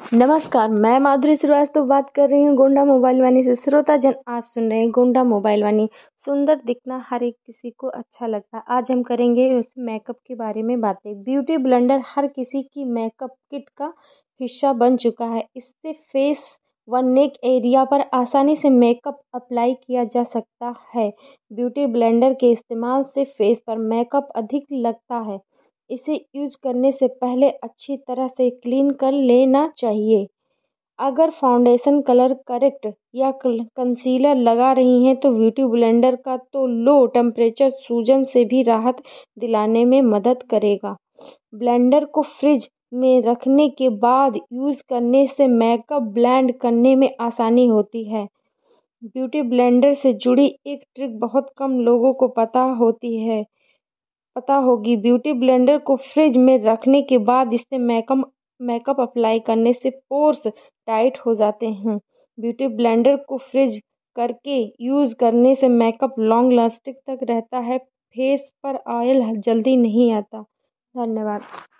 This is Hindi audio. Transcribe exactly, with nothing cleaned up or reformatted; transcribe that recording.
नमस्कार, मैं माधुरी श्रीवास्तव बात कर रही हूँ गोंडा मोबाइल वानी से। श्रोता जन, आप सुन रहे हैं गोंडा मोबाइल वानी। सुंदर दिखना हर एक किसी को अच्छा लगता है। आज हम करेंगे उस मेकअप के बारे में बातें। ब्यूटी ब्लेंडर हर किसी की मेकअप किट का हिस्सा बन चुका है। इससे फेस व नेक एरिया पर आसानी से मेकअप अप्लाई किया जा सकता है। ब्यूटी ब्लेंडर के इस्तेमाल से फेस पर मेकअप अधिक लगता है। इसे यूज करने से पहले अच्छी तरह से क्लीन कर लेना चाहिए। अगर फाउंडेशन कलर करेक्ट या कंसीलर लगा रही हैं तो ब्यूटी ब्लेंडर का तो लो टेम्परेचर सूजन से भी राहत दिलाने में मदद करेगा। ब्लेंडर को फ्रिज में रखने के बाद यूज़ करने से मेकअप ब्लेंड करने में आसानी होती है। ब्यूटी ब्लेंडर से जुड़ी एक ट्रिक बहुत कम लोगों को पता होती है पता होगी। ब्यूटी ब्लेंडर को फ्रिज में रखने के बाद इससे मेकअप मेकअप अप्लाई करने से पोर्स टाइट हो जाते हैं। ब्यूटी ब्लेंडर को फ्रिज करके यूज़ करने से मेकअप लॉन्ग लास्टिंग तक रहता है। फेस पर ऑयल जल्दी नहीं आता। धन्यवाद।